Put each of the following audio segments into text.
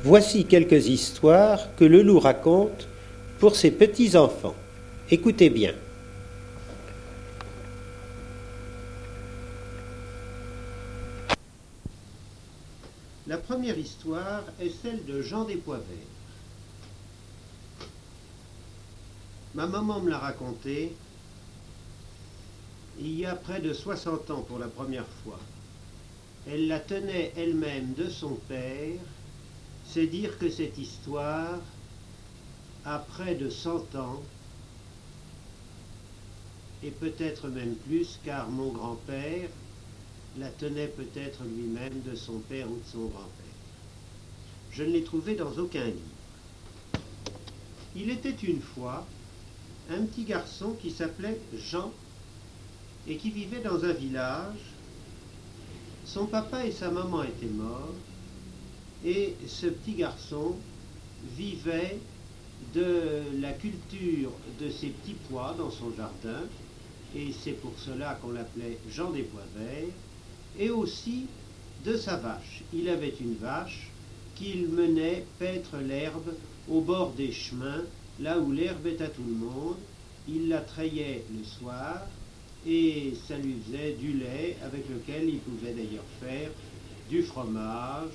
Voici quelques histoires que le loup raconte pour ses petits-enfants. Écoutez bien. La première histoire est celle de Jean des Pois Verts. Ma maman me l'a racontée il y a près de 60 ans pour la première fois. Elle la tenait elle-même de son père. C'est dire que cette histoire a près de 100 ans, et peut-être même plus, car mon grand-père la tenait peut-être lui-même de son père ou de son grand-père. Je ne l'ai trouvée dans aucun livre. Il était une fois un petit garçon qui s'appelait Jean et qui vivait dans un village. Son papa et sa maman étaient morts et ce petit garçon vivait de la culture de ses petits pois dans son jardin, et c'est pour cela qu'on l'appelait Jean des Pois Verts, et aussi de sa vache. Il avait une vache qu'il menait paître l'herbe au bord des chemins, là où l'herbe est à tout le monde. Il la trayait le soir et ça lui faisait du lait avec lequel il pouvait d'ailleurs faire du fromage,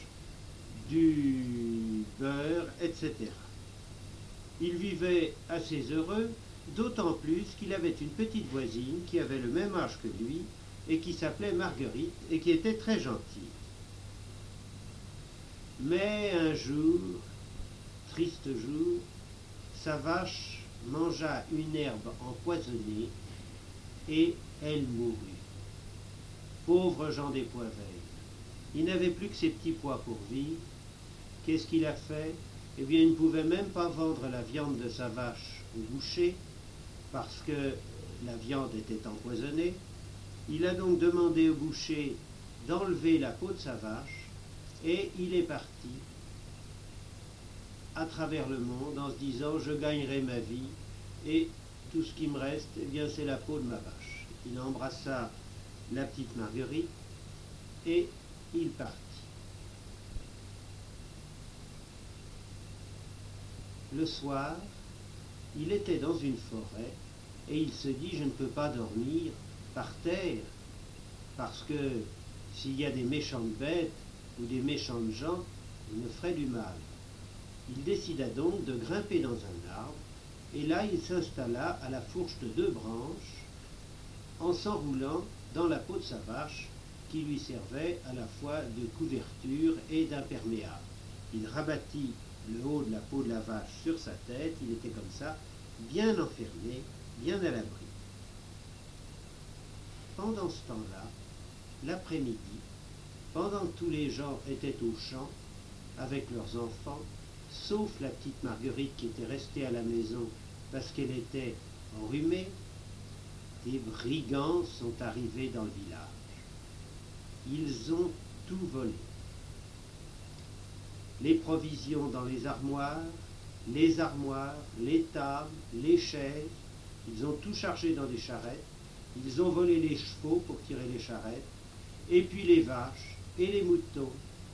du beurre, etc. Il vivait assez heureux, d'autant plus qu'il avait une petite voisine qui avait le même âge que lui et qui s'appelait Marguerite et qui était très gentille. Mais un jour, triste jour, sa vache mangea une herbe empoisonnée et elle mourut. Pauvre Jean des Pois Verts. Il n'avait plus que ses petits pois pour vivre. Qu'est-ce qu'il a fait? Eh bien, il ne pouvait même pas vendre la viande de sa vache au boucher parce que la viande était empoisonnée. Il a donc demandé au boucher d'enlever la peau de sa vache et il est parti à travers le monde en se disant « je gagnerai ma vie et tout ce qui me reste, eh bien, c'est la peau de ma vache ». Il embrassa la petite Marguerite et il partit. Le soir, il était dans une forêt et il se dit « je ne peux pas dormir par terre parce que s'il y a des méchantes bêtes ou des méchantes gens, ils me feraient du mal ». Il décida donc de grimper dans un arbre et là il s'installa à la fourche de 2 branches en s'enroulant dans la peau de sa vache qui lui servait à la fois de couverture et d'imperméable. Il rabattit le haut de la peau de la vache sur sa tête, il était comme ça, bien enfermé, bien à l'abri. Pendant ce temps-là, l'après-midi, pendant que tous les gens étaient au champ avec leurs enfants, sauf la petite Marguerite qui était restée à la maison parce qu'elle était enrhumée, des brigands sont arrivés dans le village. Ils ont tout volé. Les provisions dans les armoires, les tables, les chaises, ils ont tout chargé dans des charrettes, ils ont volé les chevaux pour tirer les charrettes, et puis les vaches, et les moutons,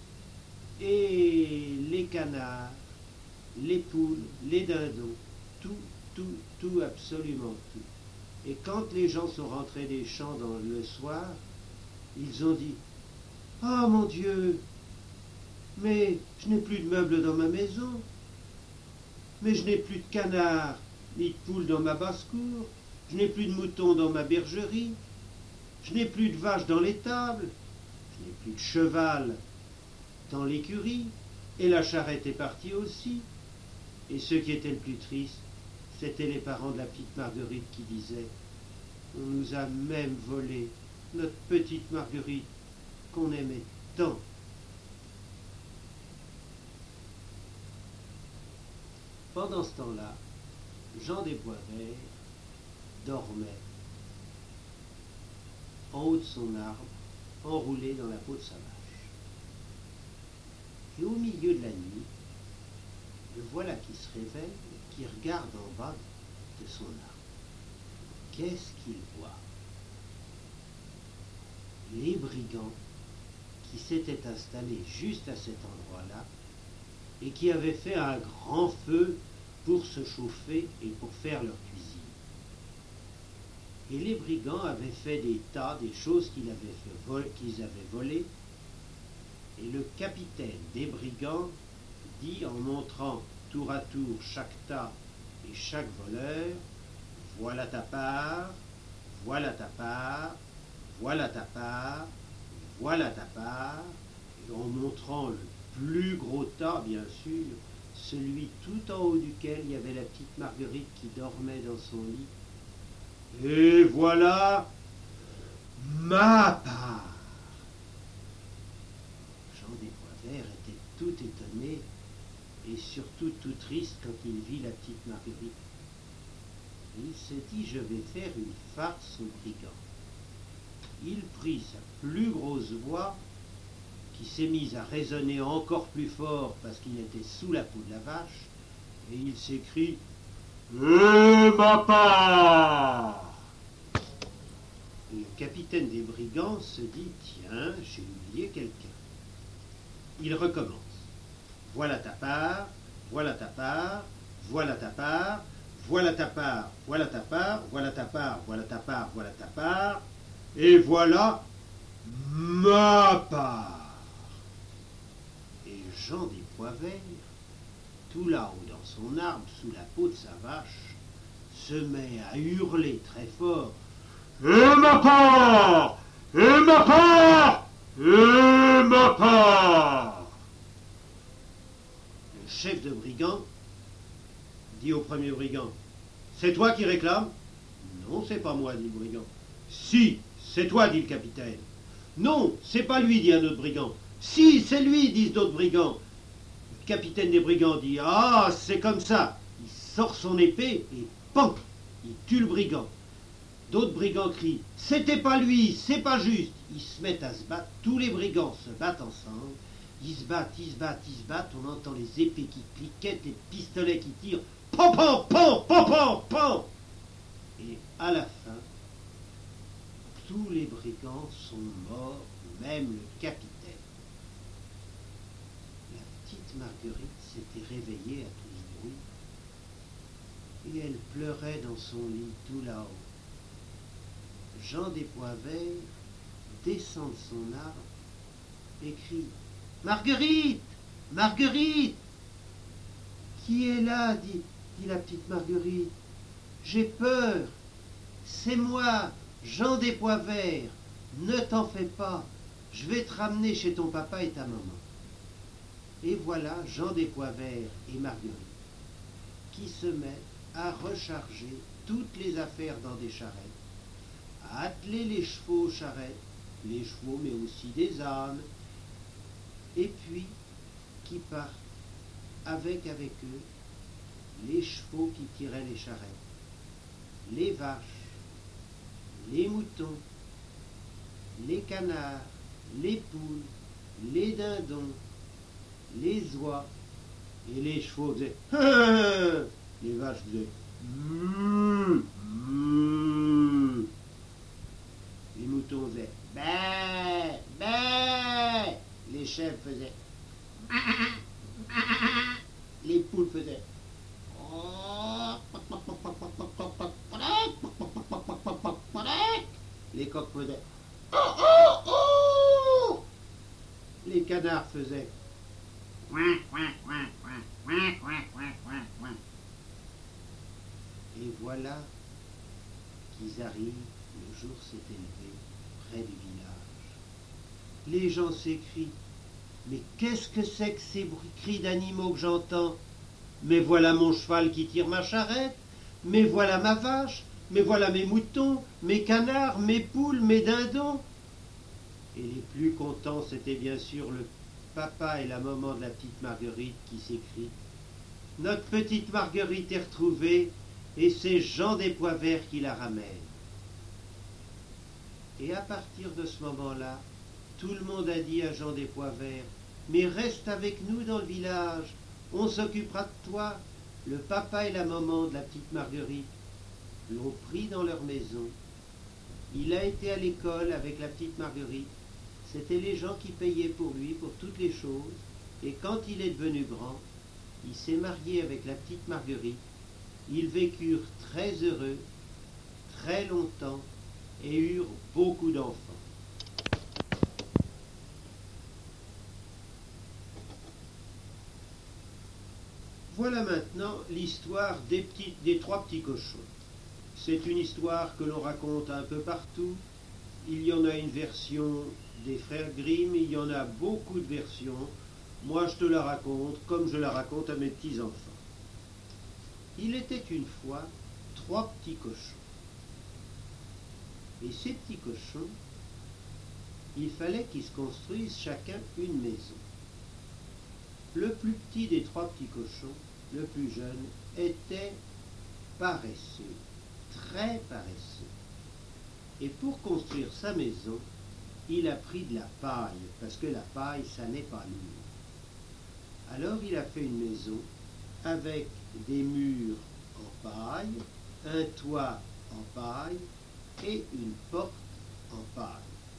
et les canards, les poules, les dindons, tout, absolument tout. Et quand les gens sont rentrés des champs le soir, ils ont dit « Ah mon Dieu, mais je n'ai plus de meubles dans ma maison, mais je n'ai plus de canards ni de poules dans ma basse-cour, je n'ai plus de moutons dans ma bergerie, je n'ai plus de vaches dans l'étable, je n'ai plus de cheval dans l'écurie, et la charrette est partie aussi. » Et ce qui était le plus triste, c'était les parents de la petite Marguerite qui disaient « On nous a même volé notre petite Marguerite qu'on aimait tant. » Pendant ce temps-là, Jean des Pois Verts dormait en haut de son arbre, enroulé dans la peau de sa vache. Et au milieu de la nuit, le voilà qui se réveille, qui regarde en bas de son arbre. Qu'est-ce qu'il voit? Les brigands qui s'étaient installés juste à cet endroit-là et qui avaient fait un grand feu pour se chauffer et pour faire leur cuisine. Et les brigands avaient fait des tas, des choses qu'ils avaient volées, et le capitaine des brigands dit en montrant tour à tour chaque tas et chaque voleur, voilà ta part, voilà ta part, voilà ta part, voilà ta part, et en montrant le plus gros tas, bien sûr, celui tout en haut duquel il y avait la petite Marguerite qui dormait dans son lit. Et voilà ma part. Jean des Poivert était tout étonné et surtout tout triste quand il vit la petite Marguerite. Il se dit, je vais faire une farce au brigand. Il prit sa plus grosse voix, qui s'est mise à résonner encore plus fort parce qu'il était sous la peau de la vache, et il s'écrie « Et ma part !» Le capitaine des brigands se dit « Tiens, j'ai oublié quelqu'un. » Il recommence. « Voilà ta part, voilà ta part, voilà ta part, voilà ta part, voilà ta part, voilà ta part, voilà ta part, voilà ta part, et voilà ma part. » Et Jean des Poivert, tout là-haut dans son arbre, sous la peau de sa vache, se met à hurler très fort « Et ma part! Et ma part! Et ma part !» Le chef de brigand dit au premier brigand « C'est toi qui réclames ?»« Non, c'est pas moi, dit le brigand. »« Si, c'est toi, dit le capitaine. »« Non, c'est pas lui, dit un autre brigand. »« Si, c'est lui, disent d'autres brigands. » Le capitaine des brigands dit « Ah, c'est comme ça !» Il sort son épée et PAM, il tue le brigand. D'autres brigands crient « C'était pas lui, c'est pas juste !» Ils se mettent à se battre, tous les brigands se battent ensemble. Ils se battent, ils se battent, ils se battent, on entend les épées qui cliquettent, les pistolets qui tirent. Pan, pan, pan, pan, pan, pan. Et à la fin, tous les brigands sont morts, même le capitaine. La petite Marguerite s'était réveillée à tout ce bruit, et elle pleurait dans son lit tout là-haut. Jean des Poivert descend de son arbre et crie « Marguerite! Marguerite !»« Qui est là ?» dit la petite Marguerite. « J'ai peur. C'est moi, Jean des Poivert. Ne t'en fais pas. Je vais te ramener chez ton papa et ta maman. » Et voilà Jean des Poivert et Marguerite qui se mettent à recharger toutes les affaires dans des charrettes, à atteler les chevaux aux charrettes, les chevaux mais aussi des ânes, et puis qui partent avec eux les chevaux qui tiraient les charrettes, les vaches, les moutons, les canards, les poules, les dindons, les oies, et les chevaux faisaient les vaches faisaient les moutons faisaient bé, bé, les chèvres faisaient les poules faisaient les coqs faisaient les canards faisaient et voilà qu'ils arrivent, le jour s'est élevé près du village. Les gens s'écrient « Mais qu'est-ce que c'est que ces cris d'animaux que j'entends? Mais voilà mon cheval qui tire ma charrette, mais voilà ma vache, mais voilà mes moutons, mes canards, mes poules, mes dindons. » Et les plus contents, c'était bien sûr le papa et la maman de la petite Marguerite qui s'écrient « Notre petite Marguerite est retrouvée et c'est Jean des Poivert qui la ramène. » Et à partir de ce moment-là, tout le monde a dit à Jean des Poivert « Mais reste avec nous dans le village, on s'occupera de toi. » Le papa et la maman de la petite Marguerite l'ont pris dans leur maison. Il a été à l'école avec la petite Marguerite. C'était les gens qui payaient pour lui pour toutes les choses. Et quand il est devenu grand, il s'est marié avec la petite Marguerite. Ils vécurent très heureux, très longtemps, et eurent beaucoup d'enfants. Voilà maintenant l'histoire des trois petits cochons. C'est une histoire que l'on raconte un peu partout. Il y en a une version des frères Grimm, il y en a beaucoup de versions. Moi, je te la raconte comme je la raconte à mes petits-enfants. Il était une fois trois petits cochons. Et ces petits cochons, il fallait qu'ils se construisent chacun une maison. Le plus petit des trois petits cochons, le plus jeune, était paresseux, très paresseux. Et pour construire sa maison, il a pris de la paille, parce que la paille, ça n'est pas lourd. Alors il a fait une maison avec des murs en paille, un toit en paille et une porte en paille.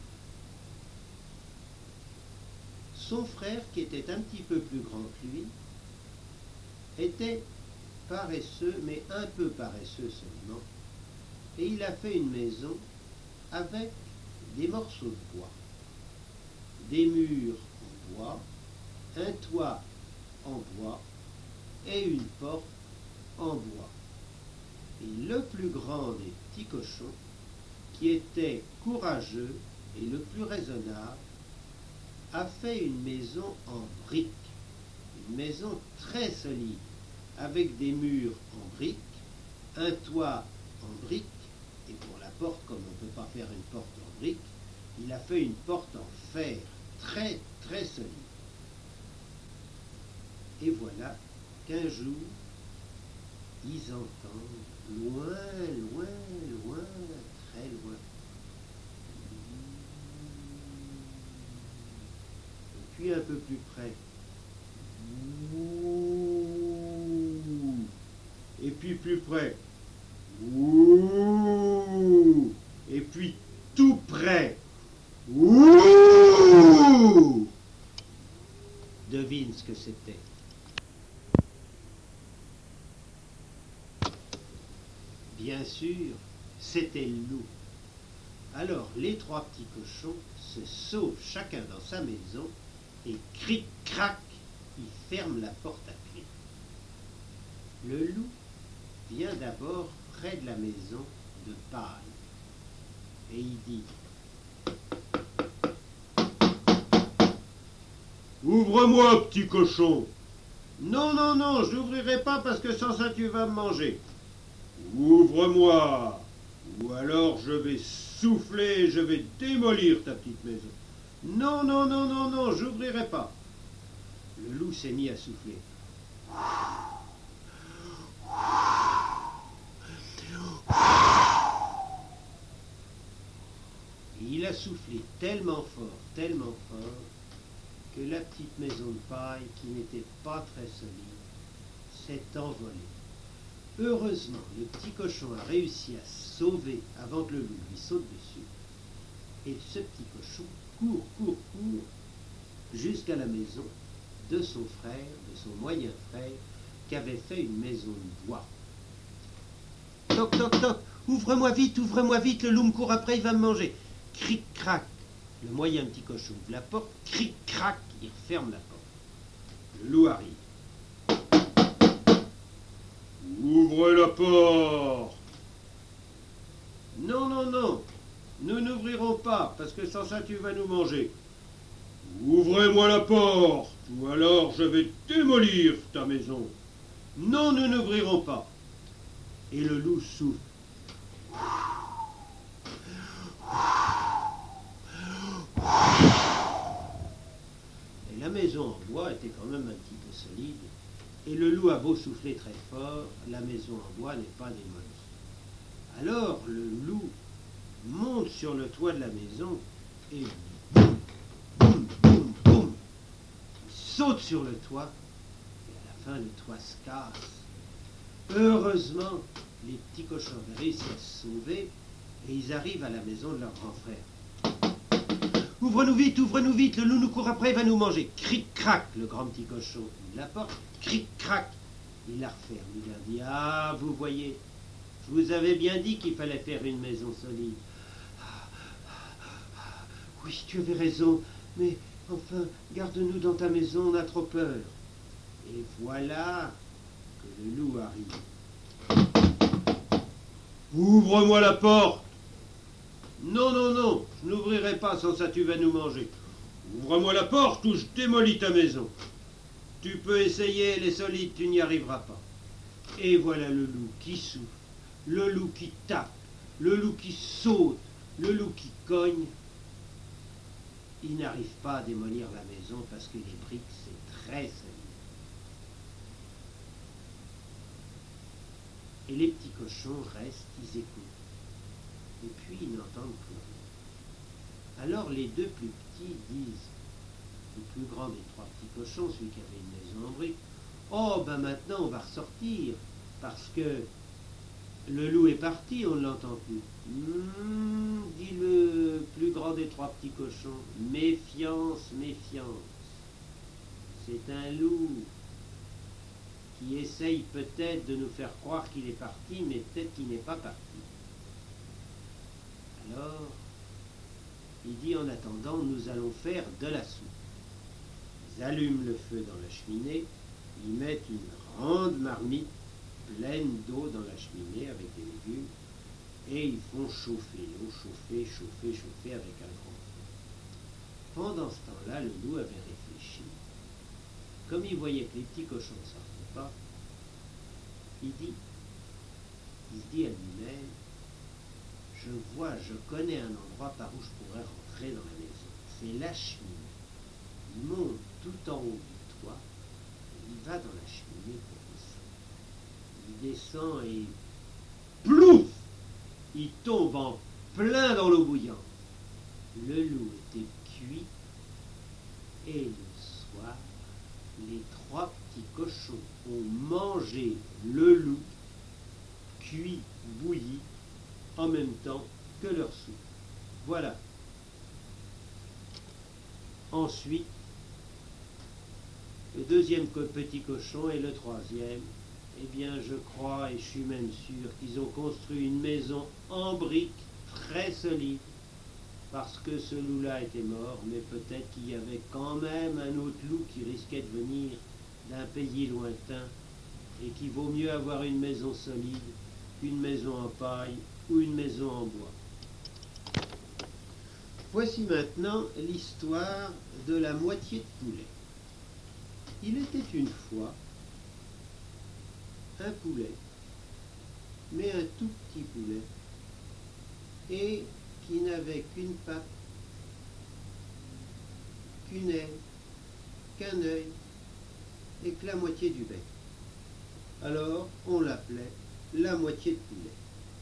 Son frère, qui était un petit peu plus grand que lui, était paresseux, mais un peu paresseux seulement, et il a fait une maison avec des morceaux de bois, des murs en bois, un toit en bois et une porte en bois. Et le plus grand des petits cochons, qui était courageux et le plus raisonnable, a fait une maison en briques, une maison très solide, avec des murs en briques, un toit en briques, et pour la porte, comme on ne peut pas faire une porte en briques, il a fait une porte en fer, très très solide. Et voilà qu'un jour, ils entendent loin, loin, loin, très loin. Et puis un peu plus près. Et puis plus près. Et puis tout près. Devine ce que c'était. Bien sûr, c'était le loup. Alors les trois petits cochons se sauvent chacun dans sa maison et cric-crac, ils ferment la porte à clé. Le loup vient d'abord près de la maison de paille et il dit: Ouvre-moi, petit cochon. Non, non, non, je n'ouvrirai pas parce que sans ça tu vas me manger. Ouvre-moi, ou alors je vais souffler et je vais démolir ta petite maison. Non, non, non, non, non, j'ouvrirai pas. Le loup s'est mis à souffler. Et il a soufflé tellement fort, que la petite maison de paille, qui n'était pas très solide, s'est envolée. Heureusement, le petit cochon a réussi à se sauver avant que le loup lui saute dessus. Et ce petit cochon court jusqu'à la maison de son frère, de son moyen frère, qui avait fait une maison de bois. Toc, toc, toc, ouvre-moi vite, le loup me court après, il va me manger. Cric-crac, le moyen petit cochon ouvre la porte, cric-crac, il referme la porte. Le loup arrive. Ouvre la porte. Non, non, non, nous n'ouvrirons pas, parce que sans ça tu vas nous manger. Ouvrez-moi la porte, ou alors je vais démolir ta maison. Non, nous n'ouvrirons pas. Et le loup souffle. Et la maison en bois était quand même un petit peu solide, et le loup a beau souffler très fort, la maison en bois n'est pas démolie. Alors le loup monte sur le toit de la maison et boum, boum, boum, boum, il saute sur le toit, et à la fin le toit se casse. Heureusement, les petits cochons avaient réussi à se sauver et ils arrivent à la maison de leur grand frère. Ouvre-nous vite, le loup nous court après, il va nous manger. Cric-crac, le grand petit cochon ouvre la porte, cric-crac, il la referme. Il a dit, ah, vous voyez, je vous avais bien dit qu'il fallait faire une maison solide. Oui, tu avais raison, mais enfin, garde-nous dans ta maison, on a trop peur. Et voilà que le loup arrive. Ouvre-moi la porte. Non, non, non, je n'ouvrirai pas, sans ça tu vas nous manger. Ouvre-moi la porte ou je démolis ta maison. Tu peux essayer, elle est solide, tu n'y arriveras pas. Et voilà le loup qui souffle, le loup qui tape, le loup qui saute, le loup qui cogne. Il n'arrive pas à démolir la maison parce que les briques, c'est très solide. Et les petits cochons restent, ils écoutent. Et puis ils n'entendent plus rien. Alors les deux plus petits disent, le plus grand des trois petits cochons, celui qui avait une maison en briques, oh ben maintenant on va ressortir, parce que le loup est parti, on ne l'entend plus. Dit le plus grand des trois petits cochons, méfiance, méfiance. C'est un loup qui essaye peut-être de nous faire croire qu'il est parti, mais peut-être qu'il n'est pas parti. Alors, il dit, en attendant, nous allons faire de la soupe. Ils allument le feu dans la cheminée, ils mettent une grande marmite pleine d'eau dans la cheminée avec des légumes, et ils font chauffer l'eau, chauffer avec un grand feu. Pendant ce temps-là, le loup avait réfléchi. Comme il voyait que les petits cochons ne sortaient pas, il se dit à lui-même, je connais un endroit par où je pourrais rentrer dans la maison. C'est la cheminée. Il monte tout en haut du toit, et il va dans la cheminée pour descendre. Il descend et plouf, il tombe en plein dans l'eau bouillante. Le loup était cuit et le soir, les trois petits cochons ont mangé le loup cuit, bouilli, en même temps que leur soupe. Voilà. Ensuite, le deuxième petit cochon et le troisième, eh bien je crois et je suis même sûr qu'ils ont construit une maison en briques très solide, parce que ce loup-là était mort, mais peut-être qu'il y avait quand même un autre loup qui risquait de venir d'un pays lointain, et qu'il vaut mieux avoir une maison solide qu'une maison en paille ou une maison en bois. Voici maintenant l'histoire de la moitié de poulet. Il était une fois un poulet, mais un tout petit poulet, et qui n'avait qu'une patte, qu'une aile, qu'un œil, et que la moitié du bec. Alors on l'appelait la moitié de poulet.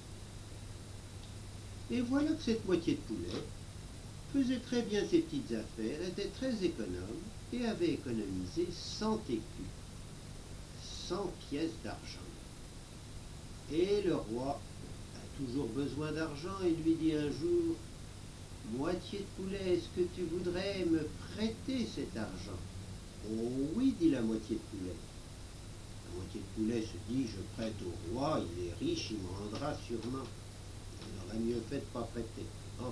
Et voilà que cette moitié de poulet faisait très bien ses petites affaires, était très économe et avait économisé 100 écus, 100 pièces d'argent. Et le roi a toujours besoin d'argent et lui dit un jour, moitié de poulet, est-ce que tu voudrais me prêter cet argent? Oh oui, dit la moitié de poulet. La moitié de poulet se dit, je prête au roi, il est riche, il me rendra sûrement. Il aurait mieux fait de pas prêter. Enfin.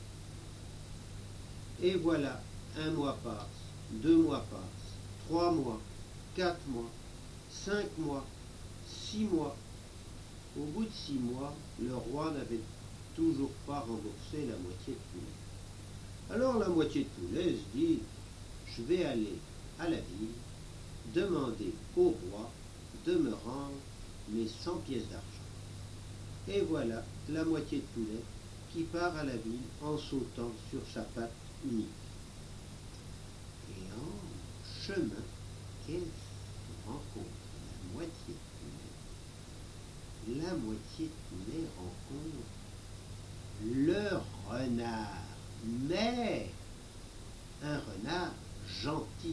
Et voilà, 1 mois passe, 2 mois passent, 3 mois, 4 mois, 5 mois, 6 mois. Au bout de 6 mois, le roi n'avait toujours pas remboursé la moitié de poulet. Alors la moitié de poulet se dit, je vais aller à la ville, demander au roi de me rendre mes 100 pièces d'argent. Et voilà la moitié de poulet qui part à la ville en sautant sur sa patte unique. Et en chemin, qu'elle rencontre la moitié de poulet. La moitié de poulet rencontre le renard, mais un renard gentil.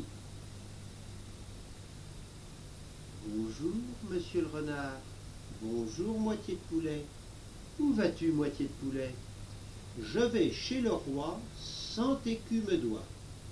Bonjour, monsieur le renard. Bonjour, moitié de poulet. Où vas-tu, moitié de poulet? Je vais chez le roi 100 écus me doit.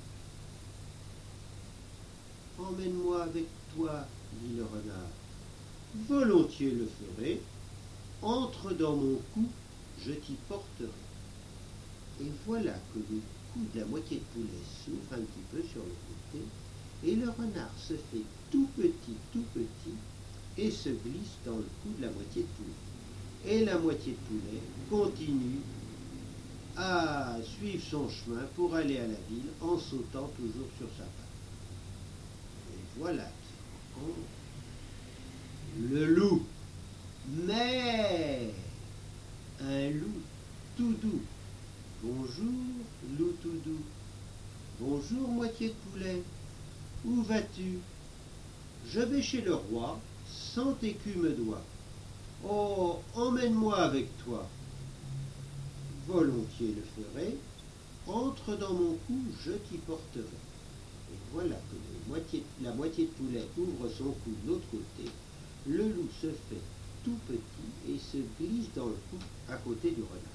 Emmène-moi avec toi, dit le renard. Volontiers le ferai. Entre dans mon cou, je t'y porterai. Et voilà que le cou de la moitié de poulet s'ouvre un petit peu sur le côté, et le renard se fait tout petit, et se glisse dans le cou de la moitié de poulet. Et la moitié de poulet continue à suivre son chemin pour aller à la ville en sautant toujours sur sa patte. Et voilà qui rencontre le loup. Mais un loup tout doux. Bonjour, loup tout doux. Bonjour, moitié de poulet. Où vas-tu? Je vais chez le roi, 100 écus me doit. Oh, emmène-moi avec toi. Volontiers le ferai. Entre dans mon cou, je t'y porterai. Et voilà que la moitié de poulet ouvre son cou de l'autre côté. Le loup se fait tout petit et se glisse dans le cou à côté du renard.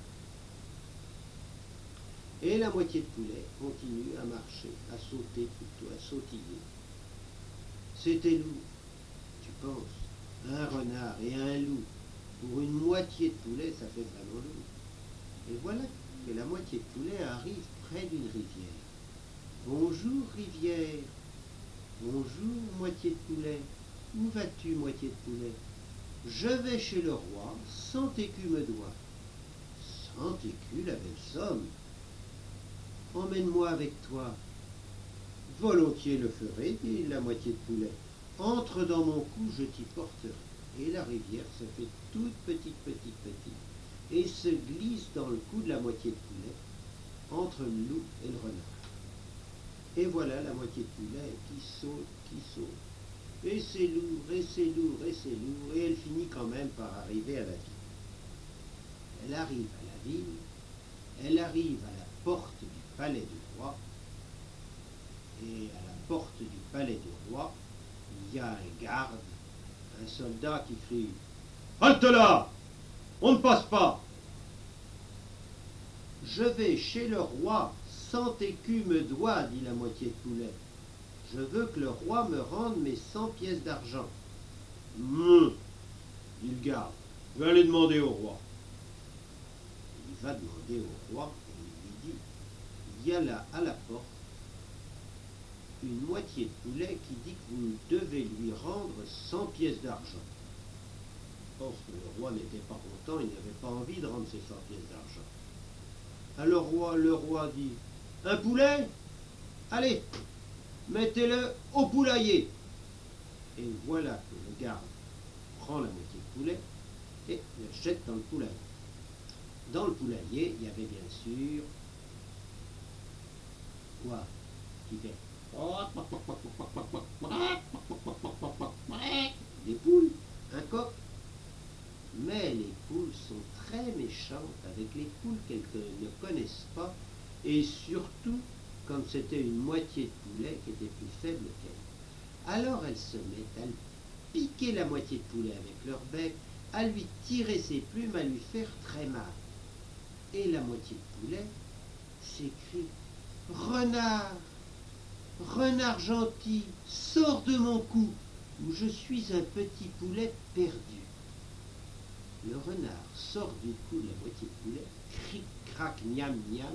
Et la moitié de poulet continue à marcher, à sauter plutôt, à sautiller. C'était lourd, tu penses, un renard et un loup. Pour une moitié de poulet, ça fait vraiment lourd. Et voilà que la moitié de poulet arrive près d'une rivière. Bonjour rivière. Bonjour moitié de poulet. Où vas-tu, moitié de poulet? Je vais chez le roi, 100 écus me doit. 100 écus, la belle somme. Emmène-moi avec toi. Volontiers le ferai, dit la moitié de poulet. Entre dans mon cou, je t'y porterai. Et la rivière se fait toute petite, et se glisse dans le cou de la moitié de poulet, entre le loup et le renard. Et voilà la moitié de poulet qui saute. Et c'est lourd, et c'est lourd, et c'est lourd, et elle finit quand même par arriver à la ville. Elle arrive à la ville, elle arrive à la porte du palais du roi, et à la porte du palais du roi, il y a un garde, un soldat qui crie « Halte là! On ne passe pas !» Je vais chez le roi, 100 écus me doit, dit la moitié de poulet. Je veux que le roi me rende mes 100 pièces d'argent. Dit le garde, je vais aller demander au roi. Il va demander au roi et il lui dit, il y a là à la porte une moitié de poulet qui dit que vous devez lui rendre 100 pièces d'argent. Or, le roi n'était pas content, il n'avait pas envie de rendre ses 100 pièces d'argent. Alors le roi dit, un poulet? Allez, mettez-le au poulailler. Et voilà que le garde prend la moitié de poulet et le jette dans le poulailler. Dans le poulailler, il y avait bien sûr quoi qui fait des poules, un coq. Mais les poules sont très méchantes avec les poules qu'elles ne connaissent pas, et surtout quand c'était une moitié de poulet qui était plus faible qu'elle. Alors elles se mettent à piquer la moitié de poulet avec leur bec, à lui tirer ses plumes, à lui faire très mal. Et la moitié de poulet s'écrie « Renard, renard gentil, sors de mon cou, où je suis un petit poulet perdu. » Le renard sort du cou de la moitié de poulet, cric, crac, miam, miam.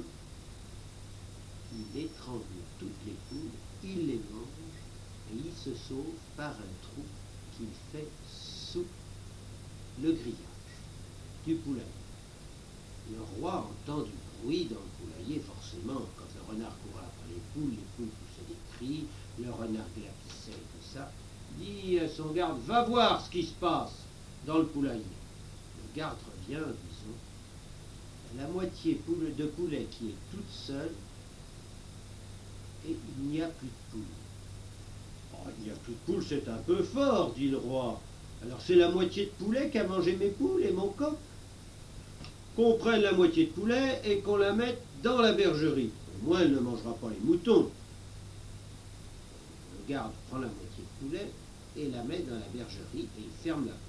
Il étrangle toutes les poules, il les mange, et il se sauve par un trou qu'il fait sous le grillage du poulailler. Le roi entend du bruit dans le poulailler, forcément, quand le renard courait après les poules poussaient des cris, le renard glapissait et tout ça, dit à son garde, va voir ce qui se passe dans le poulailler. Le garde revient, disons, la moitié de poulet qui est toute seule, et il n'y a plus de poules. Oh, il n'y a plus de poules, c'est un peu fort, dit le roi. Alors c'est la moitié de poulet qui a mangé mes poules et mon coq. Qu'on prenne la moitié de poulet et qu'on la mette dans la bergerie. Au moins, elle ne mangera pas les moutons. Le garde prend la moitié de poulet et la met dans la bergerie et il ferme la porte.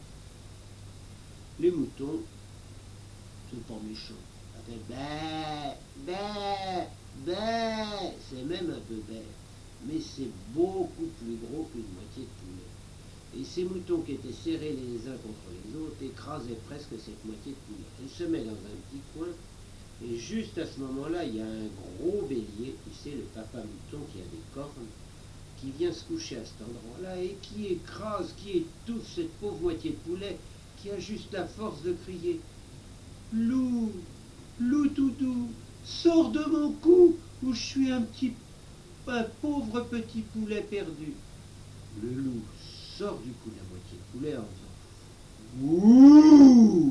Les moutons sont pas méchants. Ça fait bah, bé, bé. C'est même un peu bête, mais c'est beaucoup plus gros qu'une moitié de poulet. Et ces moutons qui étaient serrés les uns contre les autres écrasaient presque cette moitié de poulet. Elle se met dans un petit coin, et juste à ce moment-là, il y a un gros bélier, tu sais, le papa mouton qui a des cornes, qui vient se coucher à cet endroit-là et qui écrase, qui étouffe cette pauvre moitié de poulet, qui a juste la force de crier « Loup, loup tout doux, sors de mon cou, où je suis un pauvre petit poulet perdu. » Le loup sort du cou de la moitié de poulet en faisant « Ouh !»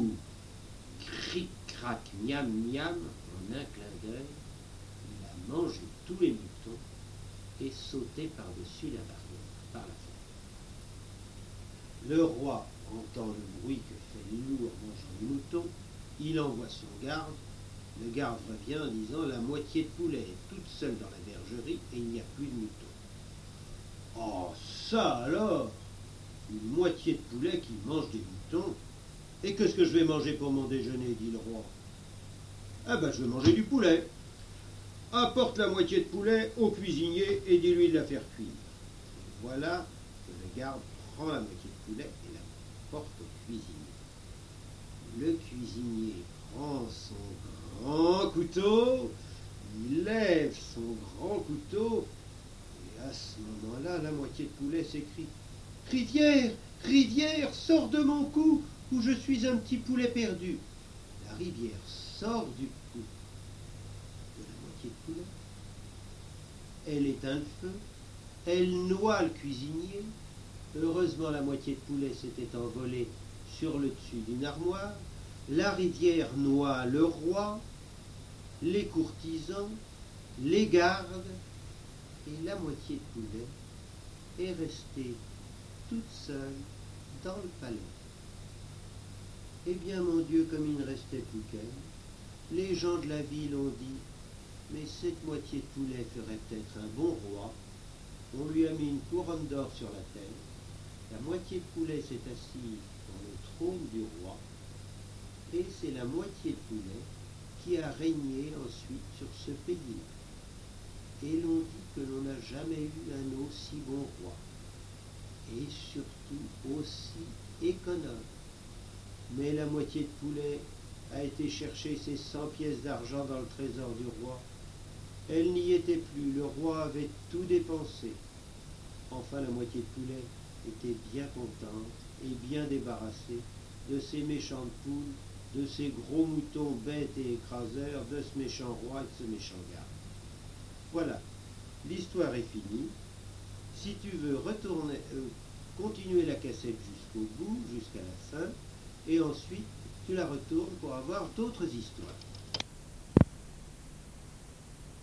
Cric, crac, miam, miam, en un clin d'œil, il a mangé tous les moutons et sauté par-dessus la barrière, par la fenêtre. Le roi entend le bruit que fait le loup en mangeant les moutons, il envoie son garde, le garde revient en disant « La moitié de poulet est toute seule dans la bergerie et il n'y a plus de moutons. » Oh, ça alors! Une moitié de poulet qui mange des moutons. Et qu'est-ce que je vais manger pour mon déjeuner, dit le roi. Ah ben, je vais manger du poulet. Apporte la moitié de poulet au cuisinier et dis-lui de la faire cuire. Et voilà que le garde prend la moitié de poulet et la porte au cuisinier. Le cuisinier prend son grand couteau, il lève son grand couteau, et à ce moment-là, la moitié de poulet s'écrie « Rivière, rivière, sors de mon cou, où je suis un petit poulet perdu. » La rivière sort du cou de la moitié de poulet. Elle éteint le feu, elle noie le cuisinier. Heureusement, la moitié de poulet s'était envolée sur le dessus d'une armoire. La rivière noie le roi, les courtisans, les gardes, et la moitié de poulet est restée toute seule dans le palais. Eh bien, mon Dieu, comme il ne restait plus qu'elle, les gens de la ville ont dit « Mais cette moitié de poulet ferait peut-être un bon roi. » On lui a mis une couronne d'or sur la tête. La moitié de poulet s'est assise dans le trône du roi. Et c'est la moitié de poulet qui a régné ensuite sur ce pays. Et l'on dit que l'on n'a jamais eu un aussi bon roi. Et surtout aussi économe. Mais la moitié de poulet a été chercher ses 100 pièces d'argent dans le trésor du roi. Elle n'y était plus, le roi avait tout dépensé. Enfin, la moitié de poulet était bien contente et bien débarrassée de ces méchantes poules, de ces gros moutons bêtes et écraseurs, de ce méchant roi et de ce méchant garde. Voilà, l'histoire est finie. Si tu veux continuer la cassette jusqu'au bout, jusqu'à la fin, et ensuite tu la retournes pour avoir d'autres histoires.